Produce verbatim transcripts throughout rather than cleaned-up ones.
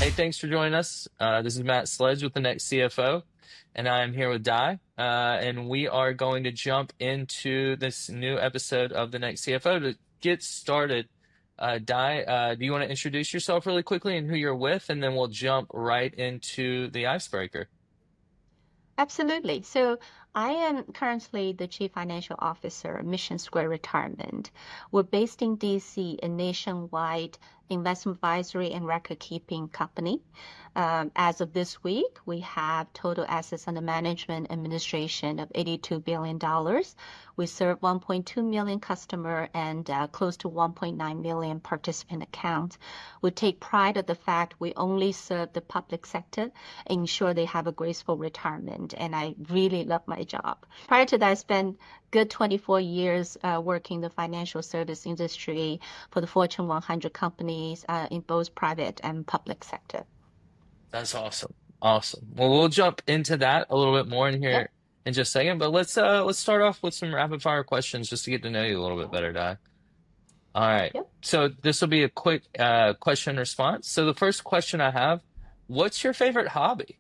Hey, thanks for joining us. Uh, this is Matt Sledge with the Next C F O, and I am here with Di, uh, and we are going to jump into this new episode of the Next C F O. To get started, uh, Di, uh, do you want to introduce yourself really quickly and who you're with, and then we'll jump right into the icebreaker. Absolutely. So I am currently the Chief Financial Officer of Mission Square Retirement. We're based in D C, a nationwide investment advisory and record keeping company. Um, as of this week, we have total assets under management administration of eighty-two billion dollars. We serve one point two million customer and uh, close to one point nine million participant accounts. We take pride of the fact we only serve the public sector, ensure they have a graceful retirement. And I really love my job. Prior to that, I spent good twenty-four years uh, working the financial service industry for the Fortune one hundred companies uh, in both private and public sector. That's awesome. Awesome. Well, we'll jump into that a little bit more in Yep. here in just a second, but let's uh let's start off with some rapid fire questions just to get to know you a little bit better, Di. All right. Yep. So this will be a quick uh, question response. So the first question I have, what's your favorite hobby?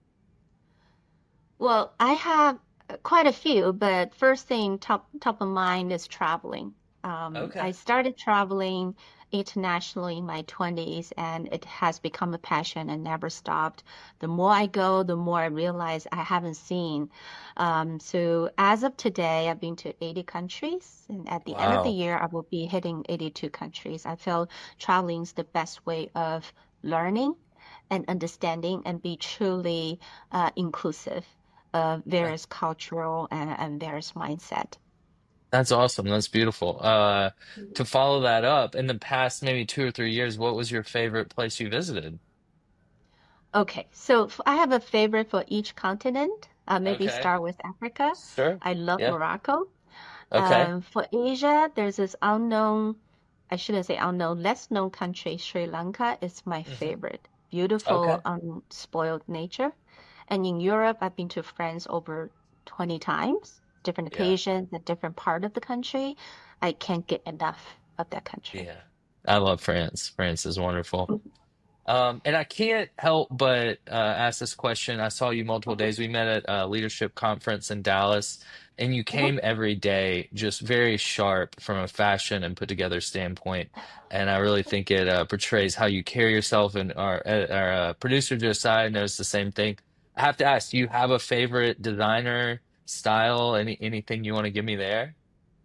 Well, I have uh, quite a few, but first thing top top of mind is traveling. Um, I Okay. started traveling internationally in my twenties, and it has become a passion and never stopped. The more I go, the more I realize I haven't seen. Um, so as of today, I've been to eighty countries, and at the end of the Wow. year, I will be hitting eighty-two countries. I feel traveling is the best way of learning and understanding and be truly uh, inclusive of That, various cultural and, and various mindset. that's awesome. That's beautiful. Uh, to follow that up, in the past maybe two or three years, what was your favorite place you visited? Okay, so f- I have a favorite for each continent. Uh, maybe Okay. start with Africa. Sure. I love Yeah. Morocco. Okay. Um, for Asia, there's this unknown, I shouldn't say unknown, less known country, Sri Lanka is my Hmm. favorite. Beautiful, Okay. unspoiled nature. And in Europe, I've been to France over twenty times, different Yeah. occasions, a different part of the country. I can't get enough of that country. Yeah. I love France. France is wonderful. Um, and I can't help but uh, ask this question. I saw you multiple Mhm, days. We met at a leadership conference in Dallas, and you mhm. came every day just very sharp from a fashion and put together standpoint. And I really think it uh, portrays how you carry yourself. And our, uh, our uh, producer Josiah knows the same thing. I have to ask, do you have a favorite designer style? Any anything you want to give me there?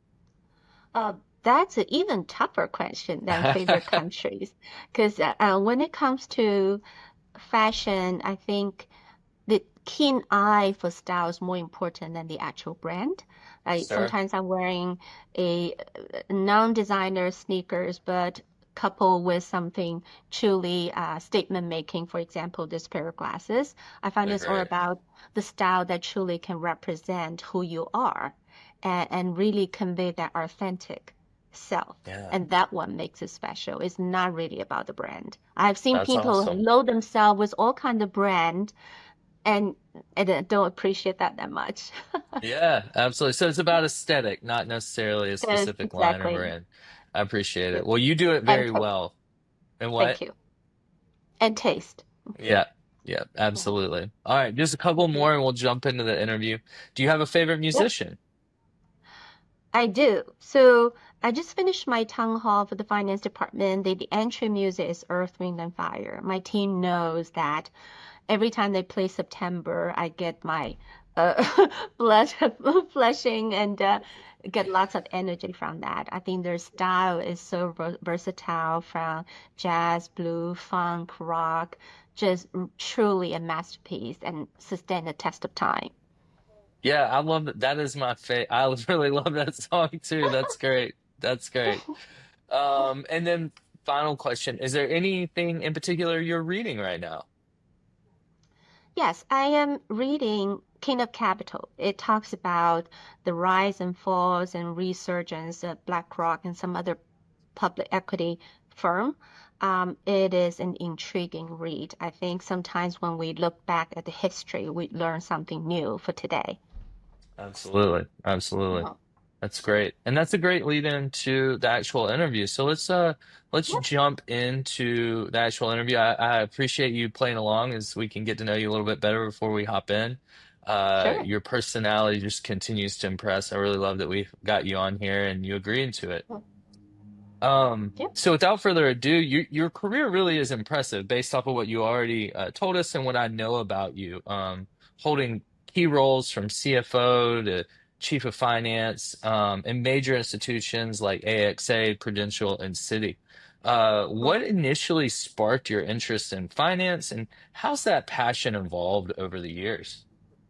Uh, that's an even tougher question than favorite countries, because uh, uh, when it comes to fashion, I think the keen eye for style is more important than the actual brand. Like Sure. sometimes I'm wearing a uh, non-designer sneakers, but coupled with something truly uh, statement making. For example, this pair of glasses. I find They're it's all great. about the style that truly can represent who you are and, and really convey that authentic self. Yeah, And that one makes it special. It's not really about the brand. I've seen that's people awesome. load themselves with all kind of brand and and I don't appreciate that that much. Yeah, absolutely. So it's about aesthetic, not necessarily a Yes, specific line or exactly. brand. I appreciate it. Yes. Well, you do it And very taste. well. And what? Thank you. And taste. Yeah, yeah, Mhm. absolutely. All right, just a couple Mhm. more and we'll jump into the interview. Do you have a favorite Yep, musician? I do. So I just finished my town hall for the finance department. The, the entry music is Earth, Wind, and Fire. My team knows that every time they play September, I get my uh, blood flushing and uh, get lots of energy from that. I think their style is so ver- versatile from jazz, blue, funk, rock, just r- truly a masterpiece and sustain the test of time. Yeah, I love that. That is my favorite. I really love that song too. That's great. That's great. Um, and then final question, is there anything in particular you're reading right now? Yes, I am reading King of Capital. It talks about the rise and falls and resurgence of BlackRock and some other public equity firm. Um, it is an intriguing read. I think sometimes when we look back at the history, we learn something new for today. Absolutely. Absolutely. Mhm. That's great. And that's a great lead into the actual interview. So let's uh let's Yep, jump into the actual interview. I, I appreciate you playing along as we can get to know you a little bit better before we hop in. Uh sure. your personality just continues to impress. I really love that we got you on here and you agreed to it. Mm, Um, yep. so without further ado, your your career really is impressive based off of what you already uh, told us and what I know about you. Um, holding key roles from C F O to Chief of Finance, um, in major institutions like A X A, Prudential, and Citi. Uh, what Mhm. initially sparked your interest in finance, and how's that passion evolved over the years?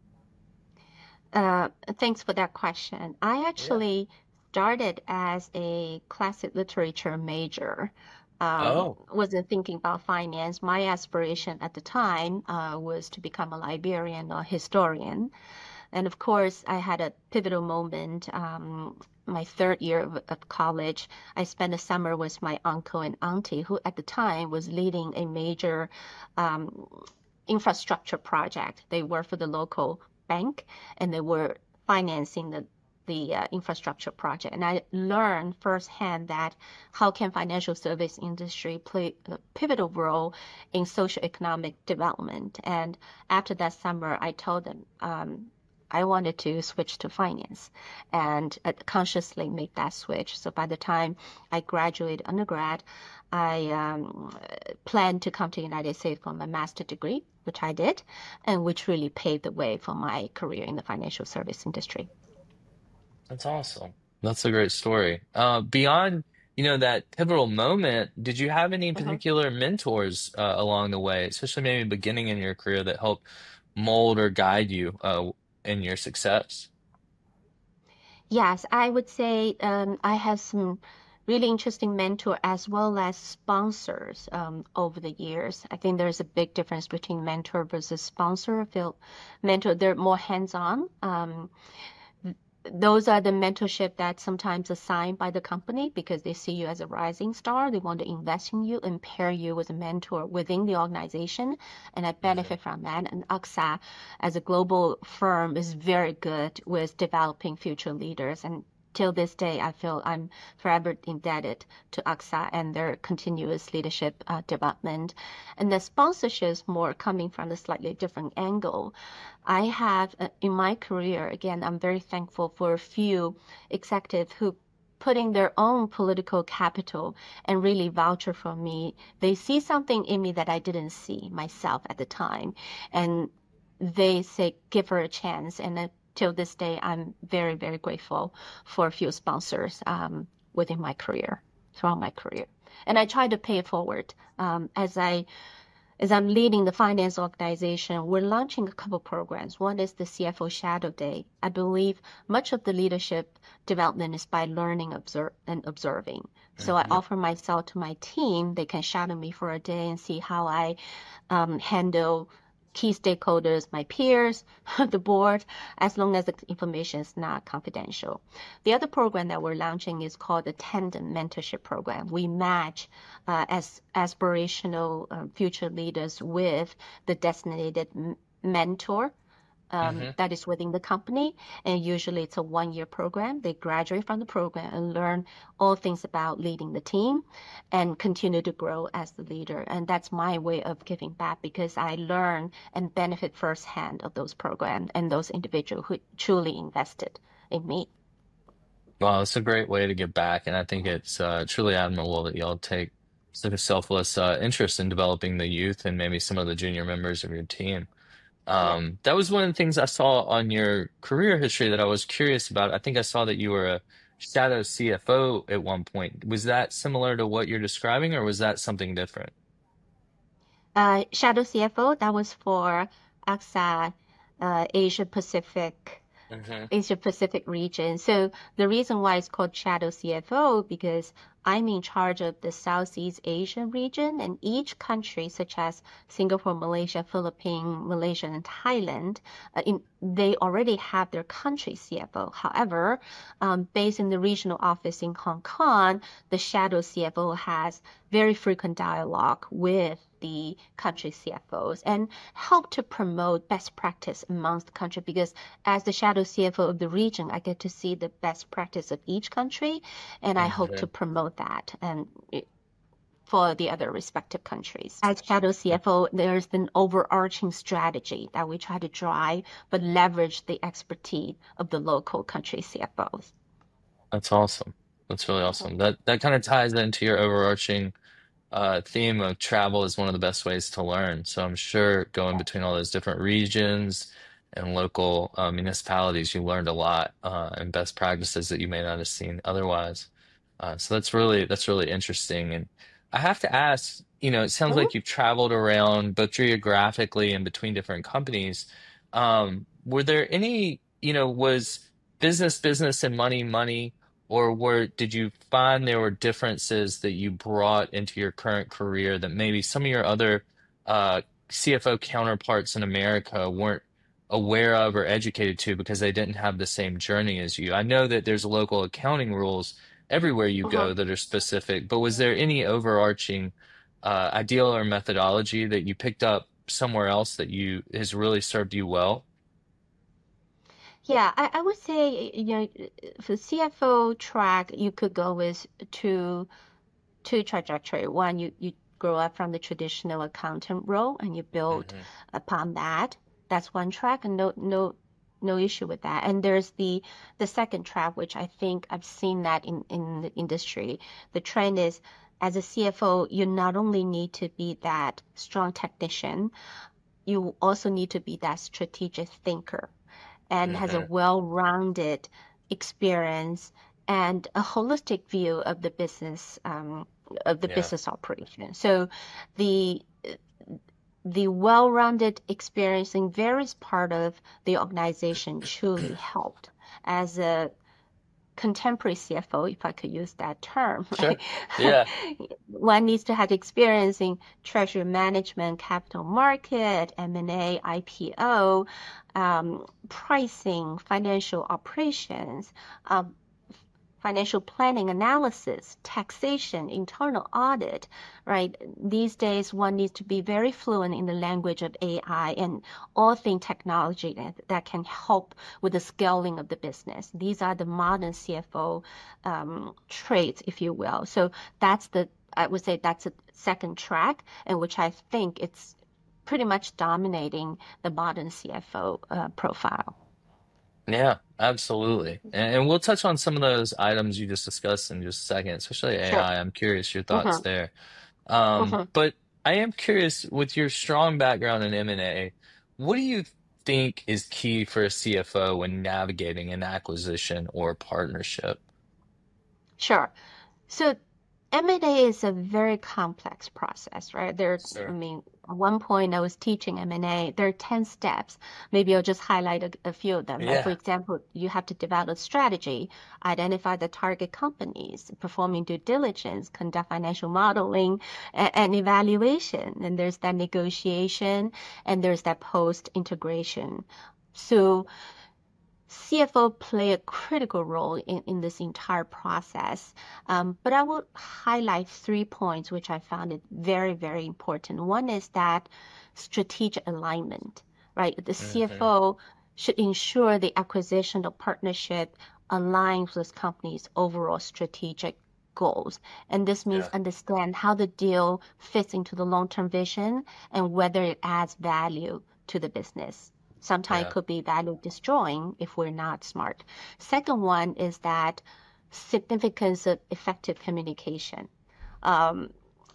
Uh, Thanks for that question. I Yeah. actually started as a classic literature major. Um, Oh, wasn't thinking about finance. My aspiration at the time uh, was to become a librarian or historian. And of course, I had a pivotal moment. Um, my third year of, of college, I spent a summer with my uncle and auntie, who at the time was leading a major um, infrastructure project. They worked for the local bank and they were financing the the uh, infrastructure project. And I learned firsthand that how can financial service industry play a pivotal role in socioeconomic development. And after that summer, I told them um, I wanted to switch to finance and uh, consciously make that switch. So by the time I graduated undergrad, I um, planned to come to the United States for my master's degree, which I did, and which really paved the way for my career in the financial service industry. that's awesome. That's a great story. Uh, beyond, you know, that pivotal moment, did you have any Mhm. particular mentors uh, along the way, especially maybe beginning in your career that helped mold or guide you uh, in your success? Yes, I would say um, I have some really interesting mentor as well as sponsors um, over the years. I think there's a big difference between mentor versus sponsor. I feel mentor, they're more hands-on. Um, those are the mentorship that sometimes assigned by the company because they see you as a rising star. They want to invest in you and pair you with a mentor within the organization. And I Mhm. benefit from that. And A X A, as a global firm, is very good with developing future leaders. And till this day, I feel I'm forever indebted to A X A and their continuous leadership uh, development. And the sponsorships more coming from a slightly different angle. I have uh, in my career, again, I'm very thankful for a few executives who putting their own political capital and really voucher for me. They see something in me that I didn't see myself at the time. And they say, give her a chance. And uh, till this day, I'm very, very grateful for a few sponsors um, within my career, throughout my career. And I try to pay it forward um, as I as I'm leading the finance organization, we're launching a couple programs. One is the C F O Shadow Day. I believe much of the leadership development is by learning observe, and observing. So I Mhm. offer myself to my team. They can shadow me for a day and see how I um, handle key stakeholders, my peers, the board, as long as the information is not confidential. The other program that we're launching is called the Tandem Mentorship Program. We match uh, as aspirational um, future leaders with the designated m- mentor um, Mhm. that is within the company. And usually it's a one year program. They graduate from the program and learn all things about leading the team and continue to grow as the leader. And that's my way of giving back because I learn and benefit firsthand of those programs and those individuals who truly invested in me. Well, it's a great way to give back, and I think it's uh, truly admirable that y'all take such a selfless uh, interest in developing the youth and maybe some of the junior members of your team. Yeah. Um, that was one of the things I saw on your career history that I was curious about. I think I saw that you were a shadow C F O at one point. Was that similar to what you're describing, or was that something different? Uh, Shadow C F O, that was for A X A, uh, Asia Pacific Hmm. Asia Pacific region. So the reason why it's called Shadow C F O because I'm in charge of the Southeast Asian region, and each country, such as Singapore, Malaysia, Philippines, Malaysia, and Thailand, uh, in, they already have their country C F O. However, um, based in the regional office in Hong Kong, the shadow C F O has very frequent dialogue with the country C F Os and help to promote best practice amongst the country, because as the shadow C F O of the region, I get to see the best practice of each country, and I hope to Hmm. promote that and for the other respective countries. As shadow C F O, there's an overarching strategy that we try to drive, but leverage the expertise of the local country C F Os. That's awesome. That's really Mhm. awesome. That that kind of ties into your overarching uh, theme of travel is one of the best ways to learn. So I'm sure going between all those different regions and local uh, municipalities, you learned a lot uh, and best practices that you may not have seen otherwise. Uh, so that's really that's really interesting. And I have to ask, you know, it sounds Mhm. like you've traveled around both geographically and between different companies. Um, were there any, you know, was business business and money money? Or were did you find there were differences that you brought into your current career that maybe some of your other uh, C F O counterparts in America weren't aware of or educated to because they didn't have the same journey as you? I know that there's local accounting rules everywhere you Mhm. go that are specific, but was there any overarching uh, ideal or methodology that you picked up somewhere else that you has really served you well? Yeah, I, I would say, you know, for C F O track, you could go with two two trajectory. One, you you grow up from the traditional accountant role and you build Hmm. upon that. That's one track, and no no no issue with that. And there's the the second track, which I think I've seen that in in the industry. The trend is, as a C F O, you not only need to be that strong technician, you also need to be that strategic thinker and has a Hmm. well-rounded experience and a holistic view of the business um, of the Yeah, business operation. So the the well-rounded experience in various part of the organization truly helped. As a contemporary C F O, if I could use that term, sure. right? Yeah, One needs to have experience in treasury management, capital market, M and A, I P O, um, pricing, financial operations, um, financial planning analysis, taxation, internal audit, right? These days, one needs to be very fluent in the language of A I and all things technology that, that can help with the scaling of the business. These are the modern C F O um, traits, if you will. So that's the, I would say that's a second track, in which I think it's pretty much dominating the modern C F O uh, profile. yeah, absolutely. And, and we'll touch on some of those items you just discussed in just a second, especially Sure. A I. I'm curious your thoughts Hmm. there. Um, Hmm. but I am curious with your strong background in M and A, what do you think is key for a C F O when navigating an acquisition or partnership? Sure. So M and A is a very complex process, right? There, I Sure. mean, at one point I was teaching M and A. There are ten steps. Maybe I'll just highlight a, a few of them, right? For Yeah. example, you have to develop strategy, identify the target companies, performing due diligence, conduct financial modeling and, and evaluation. And there's that negotiation and there's that post integration. So C F O play a critical role in, in this entire process. Um, but I will highlight three points which I found it very, very important. One is that strategic alignment, right? The Hmm. C F O should ensure the acquisition or partnership aligns with company's overall strategic goals. And this means Yeah. understand how the deal fits into the long-term vision and whether it adds value to the business. Sometimes it Yeah. could be value destroying if we're not smart. Second one is that significance of effective communication. Um,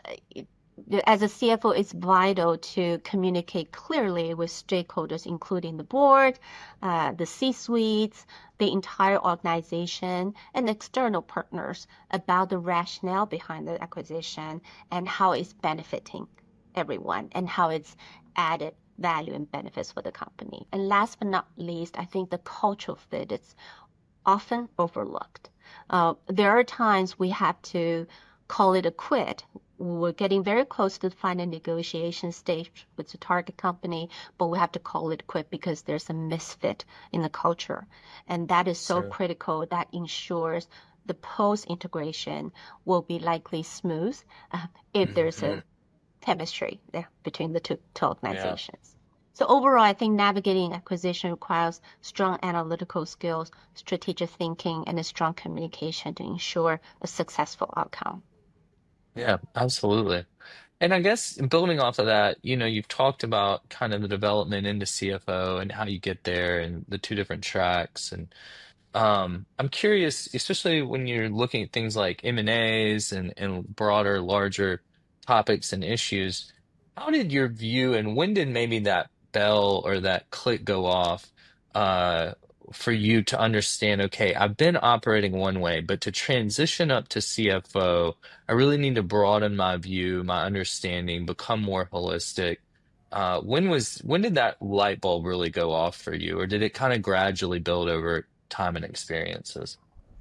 as a C F O, it's vital to communicate clearly with stakeholders, including the board, uh, the C-suites, the entire organization, and external partners about the rationale behind the acquisition and how it's benefiting everyone and how it's added value and benefits for the company. And last but not least, I think the cultural fit is often overlooked. Uh, there are times we have to call it a quit. We're getting very close to the final negotiation stage with the target company, but we have to call it quit because there's a misfit in the culture. And that is so So, critical that ensures the post integration will be likely smooth uh, if there's mhm, a chemistry there between the two, two yeah. organizations. So overall, I think navigating acquisition requires strong analytical skills, strategic thinking, and a strong communication to ensure a successful outcome. Yeah, absolutely. And I guess building off of that, you know, you've talked about kind of the development into C F O and how you get there and the two different tracks. And um, I'm curious, especially when you're looking at things like M and A's and, and broader, larger topics and issues, how did your view and when did maybe that bell or that click go off uh, for you to understand, okay, I've been operating one way, but to transition up to C F O, I really need to broaden my view, my understanding, become more holistic. Uh, when was when did that light bulb really go off for you, or did it kind of gradually build over time and experiences?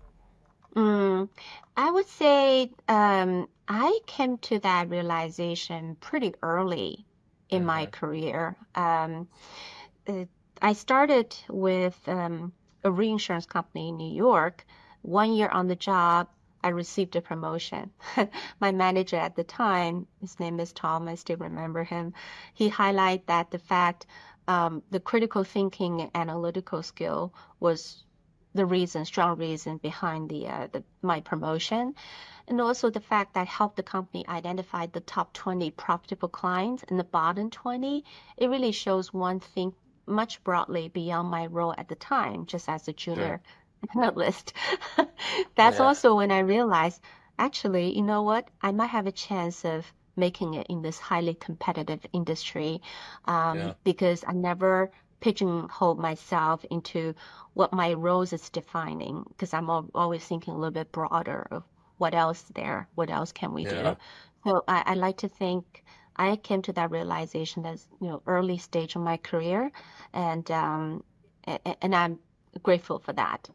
Mm, I would say um, I came to that realization pretty early in my Hmm. career. Um, uh, I started with um, a reinsurance company in New York. One year on the job, I received a promotion. My manager at the time, his name is Tom, I still remember him. He highlighted that the fact um, the critical thinking and analytical skill was the reason, strong reason behind the, uh, the my promotion, and also the fact that helped the company identify the top twenty profitable clients and the bottom twenty. It really shows one thing much broadly beyond my role at the time, just as a Sure. junior analyst. That's Yeah. also when I realized, actually, you know what? I might have a chance of making it in this highly competitive industry, um, Yeah. because I never pigeonhole myself into what my roles is defining, because I'm al always thinking a little bit broader of what else there, what else can we do. Yeah. So I, I like to think I came to that realization that's, you know, early stage of my career, and um, a- a- and I'm grateful for that.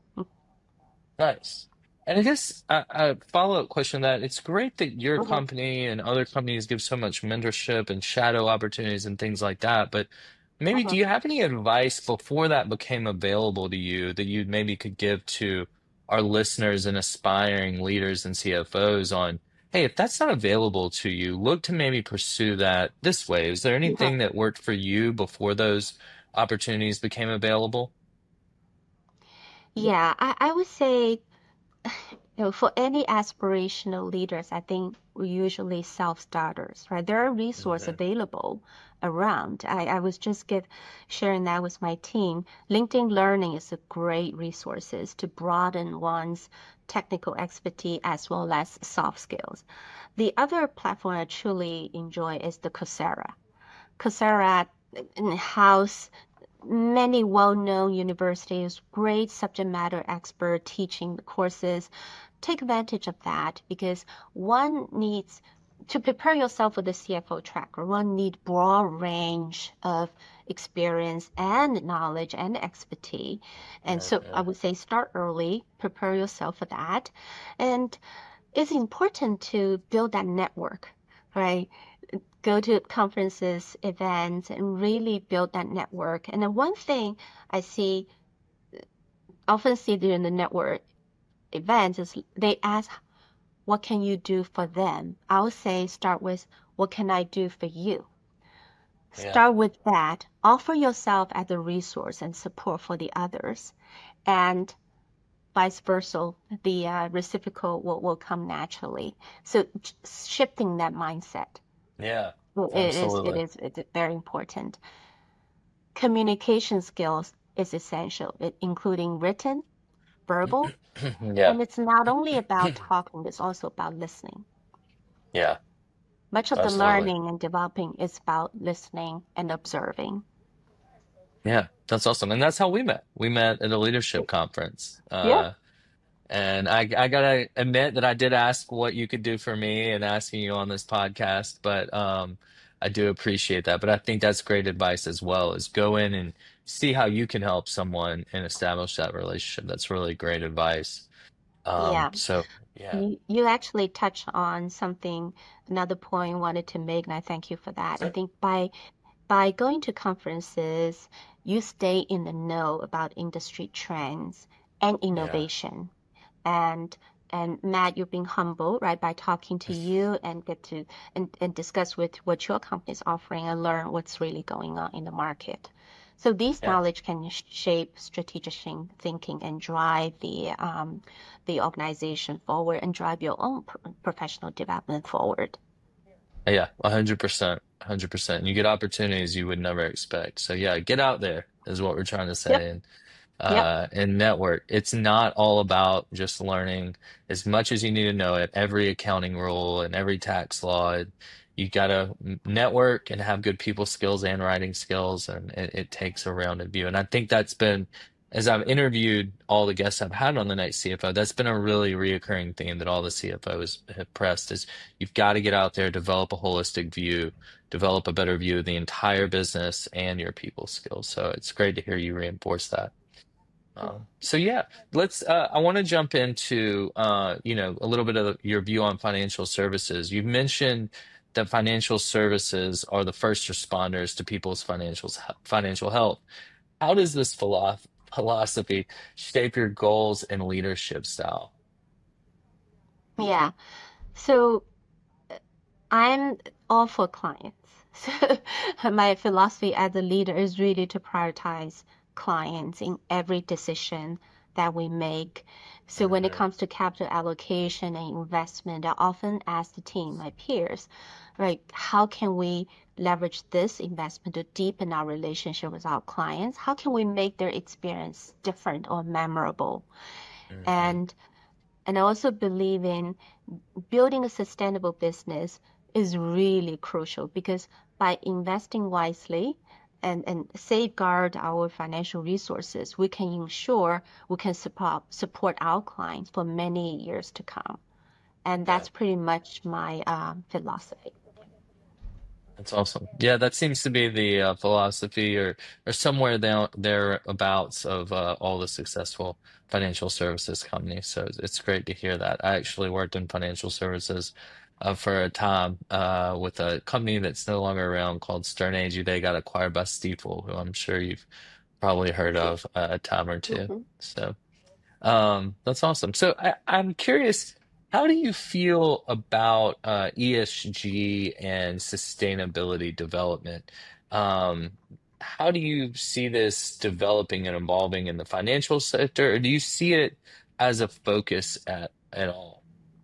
Nice. And I guess a, a follow-up question to that it's great that your Mhm. company and other companies give so much mentorship and shadow opportunities and things like that. But maybe do Mhm. you have any advice before that became available to you that you maybe could give to our listeners and aspiring leaders and C F Os on, hey, if that's not available to you, look to maybe pursue that this way. Is there Mhm. anything that worked for you before those opportunities became available? Yeah, I, I would say, you know, for any aspirational leaders, I think we usually self-starters, right? There are resources Hmm. available around. I, I was just give, sharing that with my team. LinkedIn Learning is a great resources to broaden one's technical expertise as well as soft skills. The other platform I truly enjoy is the Coursera. Coursera house many well-known universities, great subject matter expert teaching the courses. Take advantage of that because one needs to prepare yourself for the C F O track, or one need broad range of experience and knowledge and expertise. And Yeah, so I yeah, would say start early, prepare yourself for that. And it's important to build that network, right? Go to conferences, events, and really build that network. And then one thing I see, often see during the network events is they ask, what can you do for them? I'll say, start with, what can I do for you? yeah. Start with that. Offer yourself as a resource and support for the others. And vice versa, the uh, reciprocal will, will come naturally. So shifting that mindset. Yeah, It is, it absolutely. is, it's very important. Communication skills is essential, it, including written, verbal, Yeah, and it's not only about talking, it's also about listening. yeah, Much of the absolutely. learning and developing is about listening and observing. Yeah, that's awesome. And that's how we met. We met at a leadership conference. Yeah. Uh, and I, I gotta admit that I did ask what you could do for me and asking you on this podcast, but um, I do appreciate that. But I think that's great advice as well, is go in and see how you can help someone and establish that relationship. That's really great advice. Um, Yeah. so yeah, You, you actually touched on something, another point I wanted to make, and I thank you for that. I think by by going to conferences, you stay in the know about industry trends and yeah, innovation. And and Matt, you're being humble, right, by talking to you and get to and, and discuss with what your company is offering and learn what's really going on in the market. So these yeah. knowledge can sh- shape strategic thin- thinking and drive the um, the organization forward and drive your own pro- professional development forward. Yeah, a hundred percent, a hundred percent. You get opportunities you would never expect. So yeah, get out there is what we're trying to Yep. say. And Yep. uh, and network. It's not all about just learning as much as you need to know it, every accounting rule and every tax law. It, you gotta network and have good people skills and writing skills, and it, it takes a rounded view. And I think that's been, as I've interviewed all the guests I've had on the Next C F O, that's been a really reoccurring theme that all the C F Os have pressed is you've got to get out there, develop a holistic view, develop a better view of the entire business and your people skills. So it's great to hear you reinforce that. Um, so yeah, let's. Uh, I want to jump into uh, you know a little bit of your view on financial services. You mentioned that financial services are the first responders to people's financial financial health. How does this philo philosophy shape your goals and leadership style? Yeah. So I'm all for clients. So my philosophy as a leader is really to prioritize clients in every decision that we make. So when it Mhm. comes to capital allocation and investment, I often ask the team, my peers, right, how can we leverage this investment to deepen our relationship with our clients? How can we make their experience different or memorable? Mhm. And and I also believe in building a sustainable business is really crucial because by investing wisely and, and safeguard our financial resources, we can ensure we can support, support our clients for many years to come. And Yeah. that's pretty much my um, philosophy. That's awesome. Yeah, that seems to be the uh, philosophy or or somewhere down thereabouts of uh, all the successful financial services companies. So it's it's great to hear that. I actually worked in financial services uh, for a time uh, with a company that's no longer around called Stern Agee. They got acquired by Stifel, who I'm sure you've probably heard of uh, a time or two. Mhm. So. Um, that's awesome. So I, I'm curious, how do you feel about uh, E S G and sustainability development? Um, how do you see this developing and evolving in the financial sector, or do you see it as a focus at at all?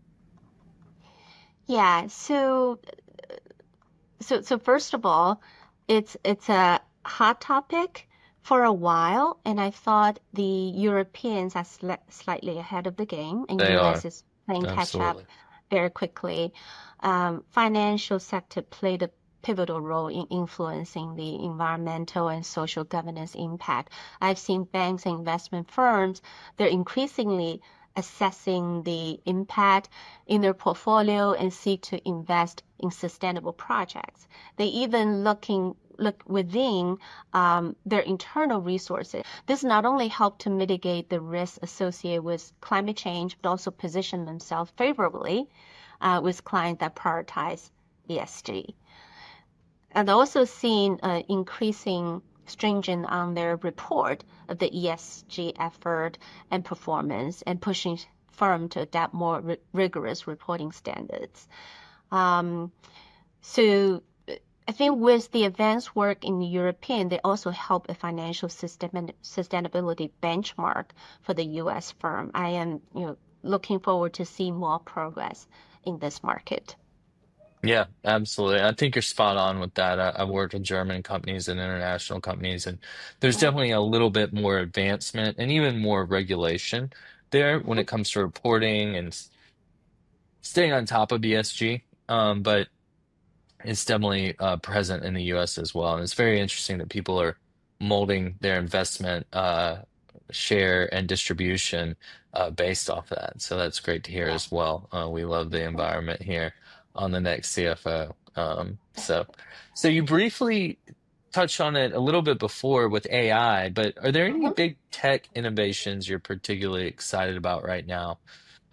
Yeah, so So, so first of all, it's it's a hot topic for a while, and I thought the Europeans are sli slightly ahead of the game, and They U S are, is playing catch up absolutely. very quickly. Um, financial sector played a pivotal role in influencing the environmental and social governance impact. I've seen banks and investment firms, they're increasingly assessing the impact in their portfolio and seek to invest in sustainable projects. They even looking look within um, their internal resources. This not only help to mitigate the risks associated with climate change, but also position themselves favorably uh, with clients that prioritize E S G. And also seen uh, increasing stringent on their report of the E S G effort and performance and pushing firm to adapt more ri- rigorous reporting standards. Um, so I think with the advanced work in the European, they also help a financial system and sustainability benchmark for the U S firm. I am, you know, looking forward to see more progress in this market. Yeah, absolutely. I think you're spot on with that. I, I've worked with German companies and international companies, and there's Mhm, definitely a little bit more advancement and even more regulation there when mhm, it comes to reporting and s- staying on top of E S G. Um, but it's definitely uh, present in the U S as well. And it's very interesting that people are molding their investment uh, share and distribution uh, based off that. So that's great to hear yeah. as well. Uh, we love the Mhm, environment here on the next C F O. Um, so, so you briefly touched on it a little bit before with A I, but are there any mhm. big tech innovations you're particularly excited about right now?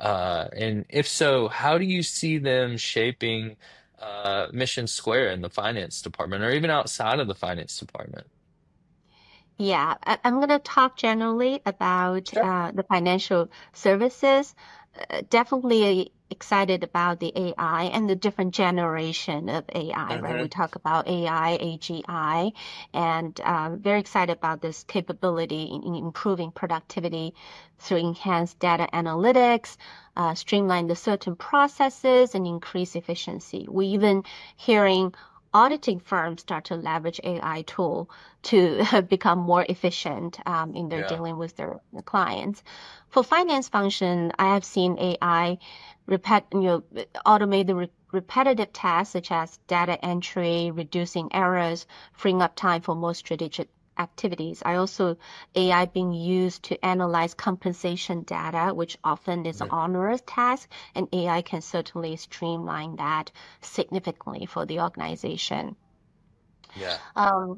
Uh, and if so, how do you see them shaping uh, Mission Square in the finance department or even outside of the finance department? Yeah, I, I'm going to talk generally about Sure. uh, the financial services. Uh, definitely excited about the A I and the different generation of A I, right? We Hmm. talk about A I, A G I, and um, very excited about this capability in, in improving productivity through enhanced data analytics, uh, streamline the certain processes, and increase efficiency. We even hearing auditing firms start to leverage A I tool to become more efficient um, in their Yeah. dealing with their clients. For finance function, I have seen A I repet, you know, automate the re repetitive tasks such as data entry, reducing errors, freeing up time for more strategic activities. I also A I being used to analyze compensation data, which often is an Mhm. onerous task, and A I can certainly streamline that significantly for the organization. Yeah. Um,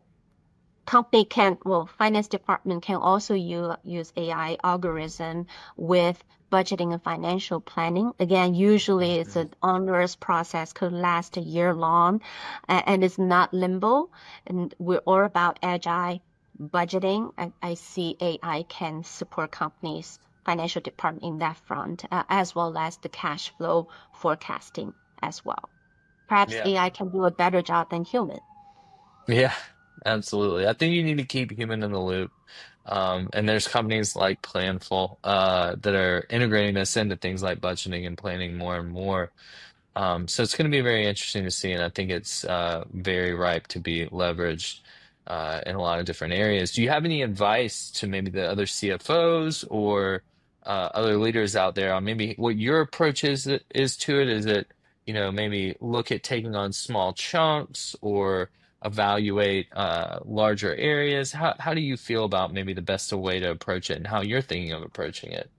company can, well, finance department can also use, use A I algorithm with budgeting and financial planning. Again, usually it's Mhm. an onerous process, could last a year long, a- and it's not limbo. And we're all about agile budgeting. I, I see A I can support companies' financial department in that front, uh, as well as the cash flow forecasting as well. Perhaps Yeah. A I can do a better job than human. Yeah, absolutely. I think you need to keep human in the loop. Um, and there's companies like Planful uh, that are integrating this into things like budgeting and planning more and more. Um, so it's going to be very interesting to see, and I think it's uh, very ripe to be leveraged uh, in a lot of different areas. Do you have any advice to maybe the other C F Os or uh, other leaders out there on maybe what your approach is is to it? Is it, you know, maybe look at taking on small chunks or evaluate uh, larger areas? How how do you feel about maybe the best way to approach it and how you're thinking of approaching it?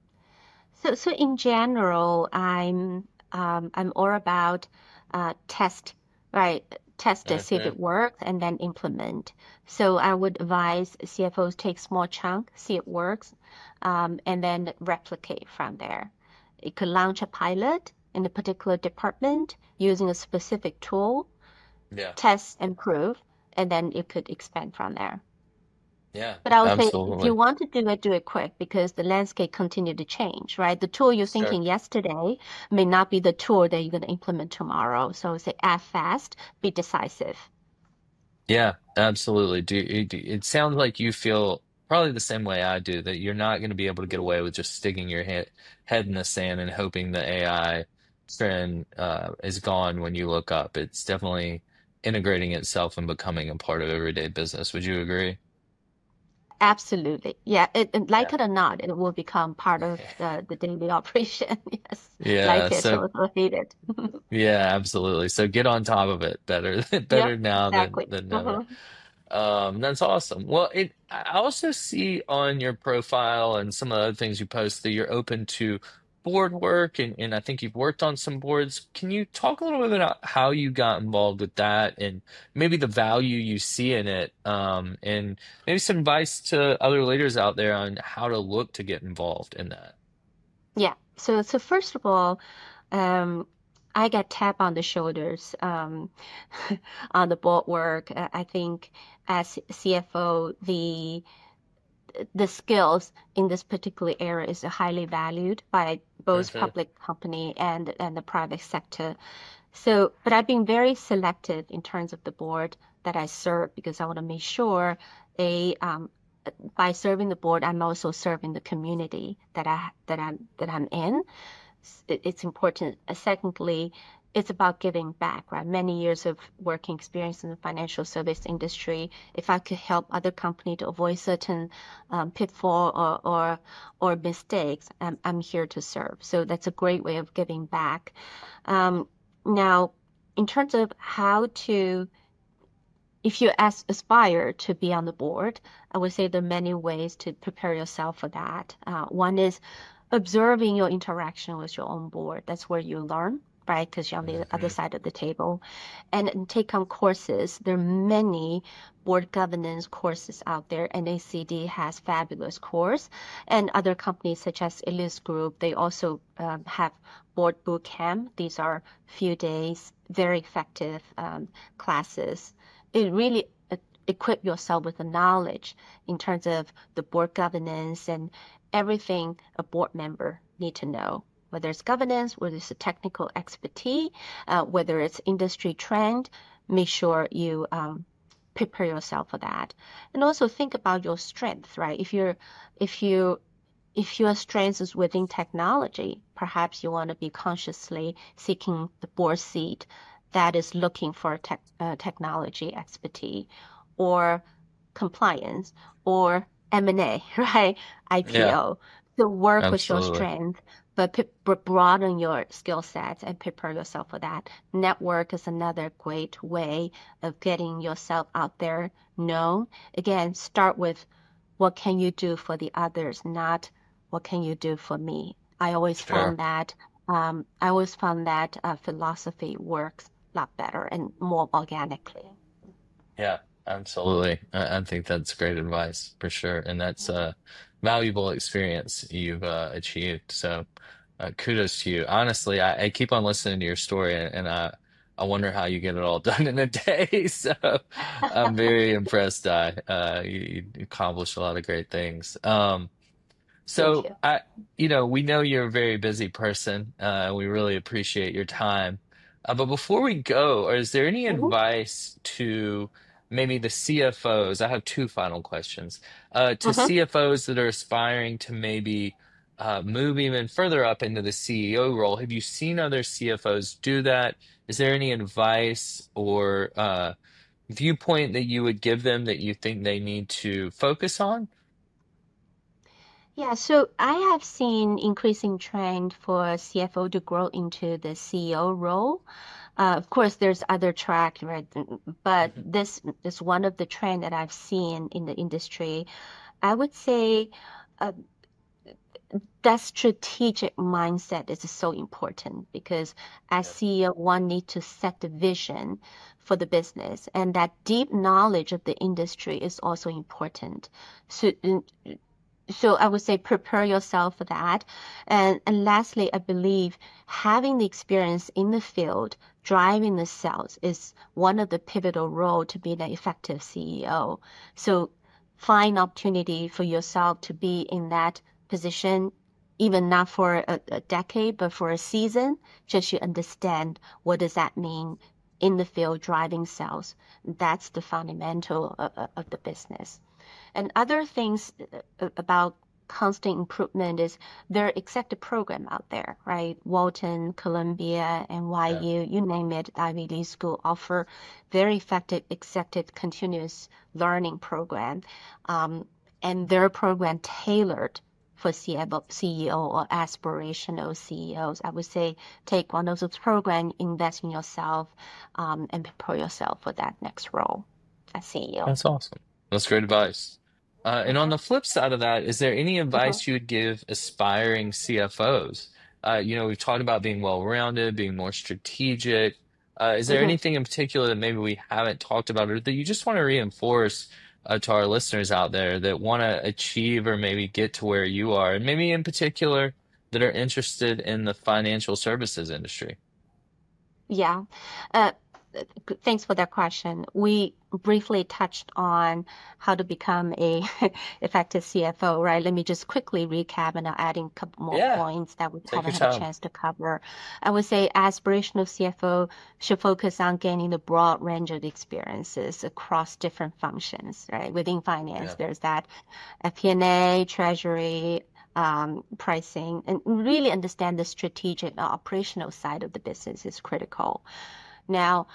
So, so in general, I'm um, I'm all about uh, test, right? Test to see if Hmm. it works and then implement. So I would advise C F Os take small chunk, see it works, um, and then replicate from there. It could launch a pilot in a particular department using a specific tool, Yeah. test and prove, and then it could expand from there. Yeah, But I would say if you absolutely. want to do it, do it quick because the landscape continue to change, right? The tool you're Sure. thinking yesterday may not be the tool that you're going to implement tomorrow. So say act fast, be decisive. Yeah, absolutely. Do it, it sounds like you feel probably the same way I do, that you're not going to be able to get away with just sticking your head head in the sand and hoping the A I trend uh, is gone when you look up. It's definitely integrating itself and becoming a part of everyday business. Would you agree? Absolutely. Yeah, it, it- Yeah. like it or not, it will become part of the, the daily operation. Yes. Yeah. Like it So or, or hate it. yeah, absolutely. So get on top of it. Better Yep, better now than exactly. than never. Mhm. Um, that's awesome. Well, it I also see on your profile and some of the other things you post that you're open to board work and, and I think you've worked on some boards. Can you talk a little bit about how you got involved with that and maybe the value you see in it? Um, and maybe some advice to other leaders out there on how to look to get involved in that. Yeah. So, so first of all, um, I get tap on the shoulders um, on the board work. Uh, I think as C F O, the the skills in this particular area is highly valued by both Hmm. public company and and the private sector. So, but I've been very selective in terms of the board that I serve because I want to make sure a um, by serving the board, I'm also serving the community that I that I'm that I'm in. It's important. Uh, Secondly, it's about giving back, right? Many years of working experience in the financial service industry. If I could help other company to avoid certain um, pitfall or, or or mistakes, I'm I'm here to serve. So that's a great way of giving back. Um, now, in terms of how to, if you as aspire to be on the board, I would say there are many ways to prepare yourself for that. Uh, one is observing your interaction with your own board. That's where you learn. right? Because you're on the other Hmm. side of the table, and, and take on courses. There are many board governance courses out there. N A C D has fabulous course, and other companies such as Ellis Group, they also um, have board boot camp. These are few days, very effective um, classes. It really uh, equip yourself with the knowledge in terms of the board governance and everything a board member need to know, whether it's governance, whether it's a technical expertise, uh, whether it's industry trend. Make sure you um, prepare yourself for that, and also think about your strength, right? If you're, if you if your strength is within technology, perhaps you want to be consciously seeking the board seat that is looking for tech, uh, technology expertise or compliance or M and A, right? Yeah, I P O. So work with your absolutely. strength, but p- broaden your skill sets and prepare yourself for that. Network is another great way of getting yourself out there known. Again, start with what can you do for the others, not what can you do for me? I always Sure. found that um, I always found that uh, philosophy works a lot better and more organically. Yeah, absolutely. I, I think that's great advice for sure. And that's a valuable experience you've uh, achieved. So uh, kudos to you. Honestly, I, I keep on listening to your story and, and I, I wonder how you get it all done in a day. So I'm very impressed, Di. Uh, you, you accomplished a lot of great things. Um, Thank so you. I, you know, we know you're a very busy person. Uh, we really appreciate your time. Uh, but before we go, is there any Mhm, advice to maybe the C F Os? I have two final questions. Uh, to mhm. C F Os that are aspiring to maybe uh, move even further up into the C E O role. Have you seen other C F Os do that? Is there any advice or uh, viewpoint that you would give them that you think they need to focus on? Yeah, so I have seen increasing trend for C F O to grow into the C E O role. Uh, of course, there's other track, right? But Mhm. this is one of the trend that I've seen in the industry. I would say uh, that strategic mindset is so important because as Yeah. C E O, one need to set the vision for the business, and that deep knowledge of the industry is also important. So, so I would say prepare yourself for that. And, and lastly, I believe having the experience in the field, driving the sales is one of the pivotal role to be an effective C E O. So find opportunity for yourself to be in that position, even not for a, a decade, but for a season, just you understand what does that mean in the field driving sales. That's the fundamental of, of the business. And other things uh, about constant improvement is there are executive program out there, right? Walton, Columbia, Yeah. N Y U, you name it, Ivy League school offer very effective executive continuous learning program. Um, and their program tailored for C E O or aspirational C E Os. I would say take one of those programs, invest in yourself, um, and prepare yourself for that next role as C E O. That's awesome. That's great advice. Uh, and on the flip side of that, is there any Mhm, advice you would give aspiring C F Os? Uh, you know, we've talked about being well-rounded, being more strategic. Uh, is there mhm. anything in particular that maybe we haven't talked about or that you just want to reinforce uh, to our listeners out there that want to achieve or maybe get to where you are, and maybe in particular that are interested in the financial services industry? Yeah. Uh, g- Thanks for that question. We briefly touched on how to become a effective C F O, right? Let me just quickly recap and I'll add in a couple more Yeah, points that we take haven't your had a time. chance to cover. I would say aspirational C F O should focus on gaining the broad range of experiences across different functions, right? Within finance, Yeah. there's that F P and A, treasury, um, pricing, and really understand the strategic and operational side of the business is critical. Now,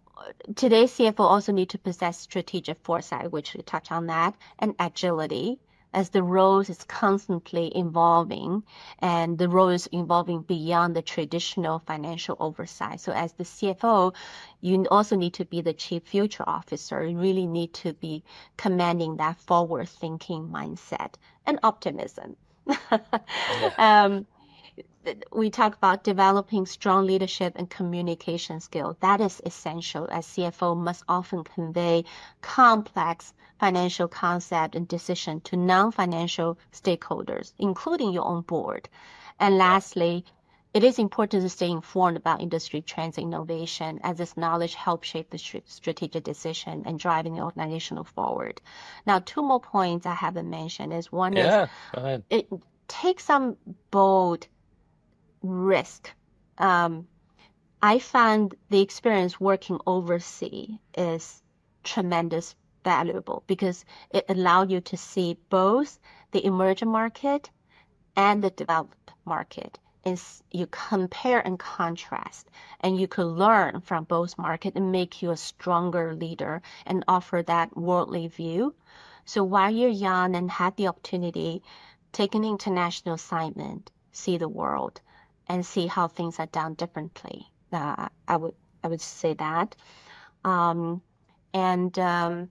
today's C F O also need to possess strategic foresight, which we touch on that, and agility, as the role is constantly evolving and the role is evolving beyond the traditional financial oversight. So as the C F O, you also need to be the chief future officer. You really need to be commanding that forward thinking mindset and optimism. Yeah. um, we talk about developing strong leadership and communication skill. That is essential, as C F O must often convey complex financial concept and decision to non-financial stakeholders, including your own board. And Yeah. lastly, it is important to stay informed about industry trends and innovation, as this knowledge helps shape the strategic decision and driving the organization forward. Now, two more points I haven't mentioned is one is Yeah. Go ahead. it takes some bold risk. Um, I found the experience working overseas is tremendous valuable because it allowed you to see both the emerging market and the developed market. And you compare and contrast, and you could learn from both markets and make you a stronger leader and offer that worldly view. So while you're young and have the opportunity, take an international assignment, see the world, and see how things are done differently. Uh, I would I would say that. Um, and um,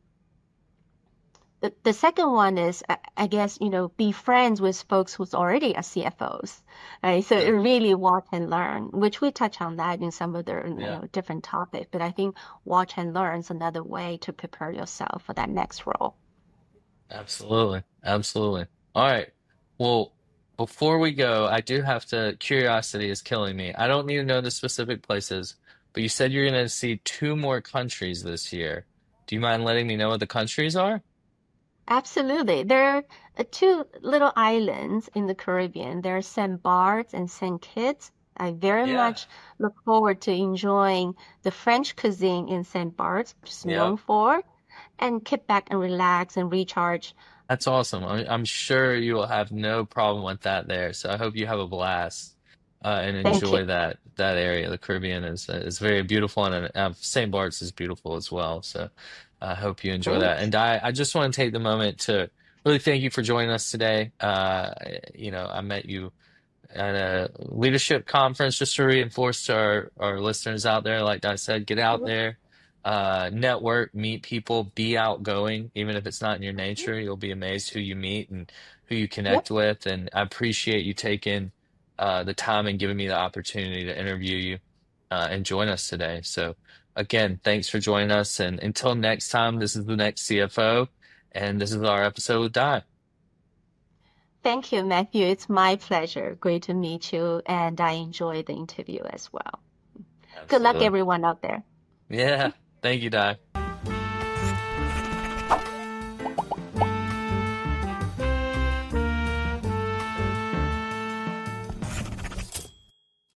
the, the second one is, I, I guess, you know, be friends with folks who's already are C F Os, right? So Good. really watch and learn, which we touch on that in some other, you Yeah. know, different topics. But I think watch and learn is another way to prepare yourself for that next role. Absolutely. Absolutely. All right. Well, before we go, I do have to, curiosity is killing me. I don't need to know the specific places, but you said you're going to see two more countries this year. Do you mind letting me know what the countries are? Absolutely. There are two little islands in the Caribbean. There are Saint Barts and Saint Kitts. I very Yeah. much look forward to enjoying the French cuisine in Saint Barts, which is known Yep. for, and kick back and relax and recharge. That's awesome. I'm, I'm sure you will have no problem with that there. So I hope you have a blast uh, and Thank you. enjoy that that area. The Caribbean is is very beautiful, and uh, Saint Bart's is beautiful as well. So I hope you enjoy that. Great. And I, I just want to take the moment to really thank you for joining us today. Uh, you know, I met you at a leadership conference just to reinforce to our, our listeners out there, like I said, get out Mhm. there, uh, network, meet people, be outgoing, even if it's not in your nature. You'll be amazed who you meet and who you Yep. connect with. And I appreciate you taking uh, the time and giving me the opportunity to interview you uh, and join us today. So, again, thanks for joining us. And until next time, this is the next C F O, and this is our episode with Di. Thank you, Matthew. It's my pleasure. Great to meet you, and I enjoyed the interview as well. Good luck, Absolutely. everyone out there. Yeah. Thank you, Di.